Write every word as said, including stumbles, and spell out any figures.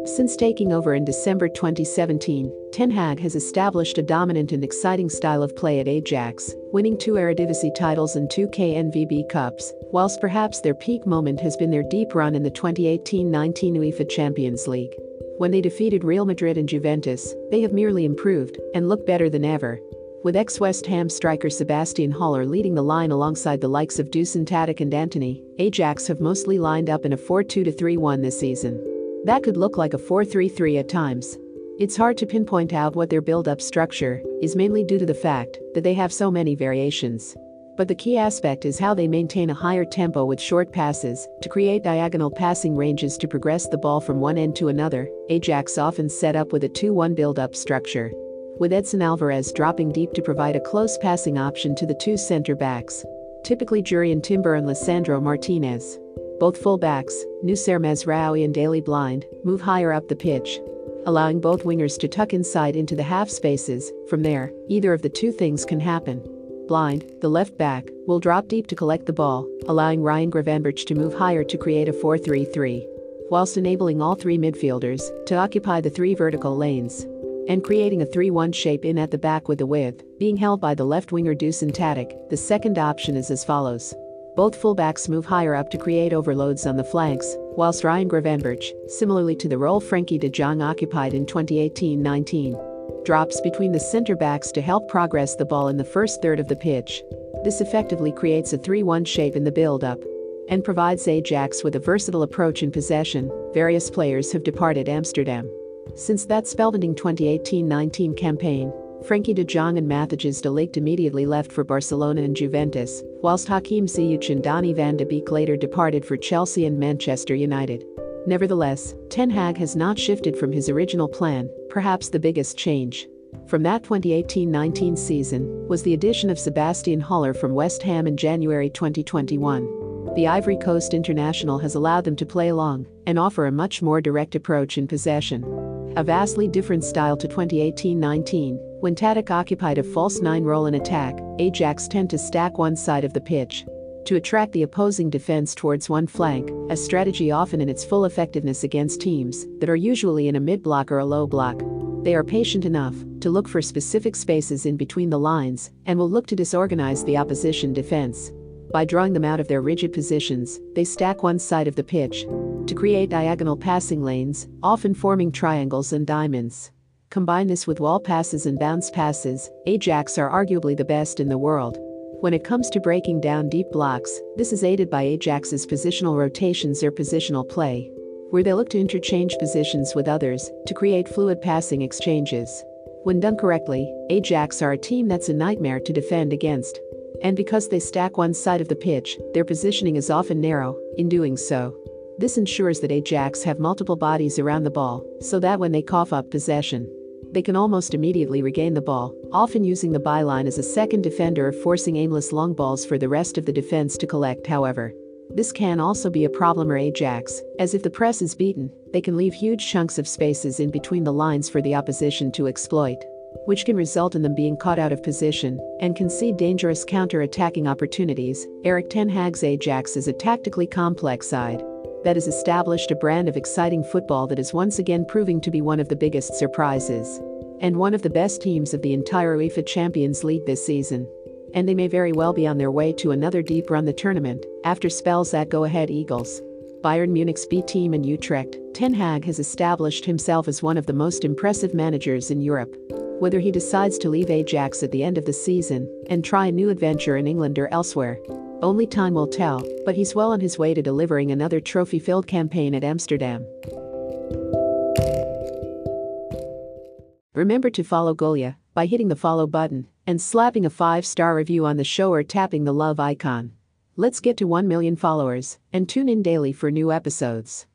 Since taking over in December twenty seventeen, Ten Hag has established a dominant and exciting style of play at Ajax, winning two Eredivisie titles and two K N V B Cups, whilst perhaps their peak moment has been their deep run in the twenty eighteen nineteen UEFA Champions League. When they defeated Real Madrid and Juventus, they have merely improved and look better than ever. With ex-West Ham striker Sebastian Haller leading the line alongside the likes of Dusan Tadic and Antony, Ajax have mostly lined up in a four two three one this season. That could look like a four three three at times. It's hard to pinpoint out what their build-up structure is, mainly due to the fact that they have so many variations. But the key aspect is how they maintain a higher tempo with short passes to create diagonal passing ranges to progress the ball from one end to another. Ajax often set up with a two one build-up structure, with Edson Alvarez dropping deep to provide a close passing option to the two center-backs, typically Jurrien Timber and Lisandro Martinez. Both full-backs, Noussair Mazraoui and Daley Blind, move higher up the pitch, allowing both wingers to tuck inside into the half spaces. From there, either of the two things can happen. Blind, the left back, will drop deep to collect the ball, allowing Ryan Gravenberch to move higher to create a four three three, whilst enabling all three midfielders to occupy the three vertical lanes, and creating a three one shape in at the back with the width being held by the left winger Dusan Tadic. The second option is as follows. Both fullbacks move higher up to create overloads on the flanks, whilst Ryan Gravenberch, similarly to the role Frenkie de Jong occupied in twenty eighteen nineteen, drops between the center-backs to help progress the ball in the first third of the pitch. This effectively creates a three one shape in the build-up and provides Ajax with a versatile approach in possession. Various players have departed Amsterdam since that spellbinding twenty eighteen nineteen campaign. Frenkie de Jong and Matthijs de Ligt immediately left for Barcelona and Juventus, whilst Hakim Ziyech and Donny van de Beek later departed for Chelsea and Manchester United. Nevertheless, Ten Hag has not shifted from his original plan. Perhaps the biggest change from that twenty eighteen nineteen season was the addition of Sebastian Haller from West Ham in January twenty twenty-one. The Ivory Coast international has allowed them to play along and offer a much more direct approach in possession. A vastly different style to twenty eighteen nineteen, when Tadic occupied a false nine role in attack. Ajax tend to stack one side of the pitch to attract the opposing defense towards one flank, a strategy often in its full effectiveness against teams that are usually in a mid-block or a low block. They are patient enough to look for specific spaces in between the lines and will look to disorganize the opposition defense. By drawing them out of their rigid positions, they stack one side of the pitch to create diagonal passing lanes, often forming triangles and diamonds. Combine this with wall passes and bounce passes. Ajax are arguably the best in the world when it comes to breaking down deep blocks. This is aided by Ajax's positional rotations or positional play, where they look to interchange positions with others to create fluid passing exchanges. When done correctly, Ajax are a team that's a nightmare to defend against. And because they stack one side of the pitch, their positioning is often narrow. In doing so, this ensures that Ajax have multiple bodies around the ball, so that when they cough up possession, they can almost immediately regain the ball, often using the byline as a second defender or forcing aimless long balls for the rest of the defense to collect. However, this can also be a problem for Ajax, as if the press is beaten, they can leave huge chunks of spaces in between the lines for the opposition to exploit, which can result in them being caught out of position and concede dangerous counter-attacking opportunities. Erik ten Hag's Ajax is a tactically complex side that has established a brand of exciting football that is once again proving to be one of the biggest surprises and one of the best teams of the entire UEFA Champions League this season. And they may very well be on their way to another deep run the tournament after spells at Go Ahead Eagles, Bayern Munich's B team and Utrecht. Ten Hag has established himself as one of the most impressive managers in Europe. Whether he decides to leave Ajax at the end of the season and try a new adventure in England or elsewhere, only time will tell, but he's well on his way to delivering another trophy-filled campaign at Amsterdam. Remember to follow Golia by hitting the follow button and slapping a five-star review on the show or tapping the love icon. Let's get to one million followers and tune in daily for new episodes.